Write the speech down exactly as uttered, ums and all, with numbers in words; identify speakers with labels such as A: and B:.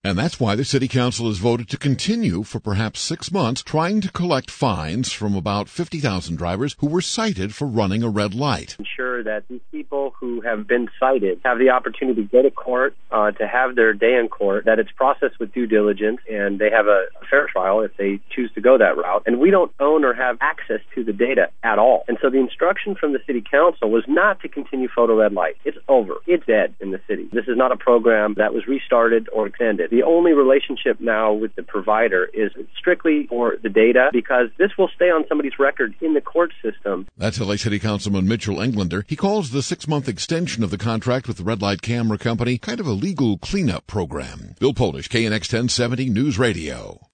A: And that's why the City Council has voted to continue for perhaps six months trying to collect fines from about fifty thousand drivers who were cited for running a red light.
B: Ensure that these people who have been cited have the opportunity to go to court, uh, to have their day in court, that it's processed with due diligence, and they have a fair trial if they choose to go that route. And we don't own or have access to the data at all. And so the instruction from the City Council was not to continue photo red light. It's over. It's dead in the city. This is not a program that was restarted or extended. The only relationship now with the provider is strictly for the data, because this will stay on somebody's record in the court system.
A: That's L A City Councilman Mitchell Englander. He calls the six-month extension of the contract with the Red Light Camera Company kind of a legal cleanup program. Bill Polish, K N X ten seventy News Radio.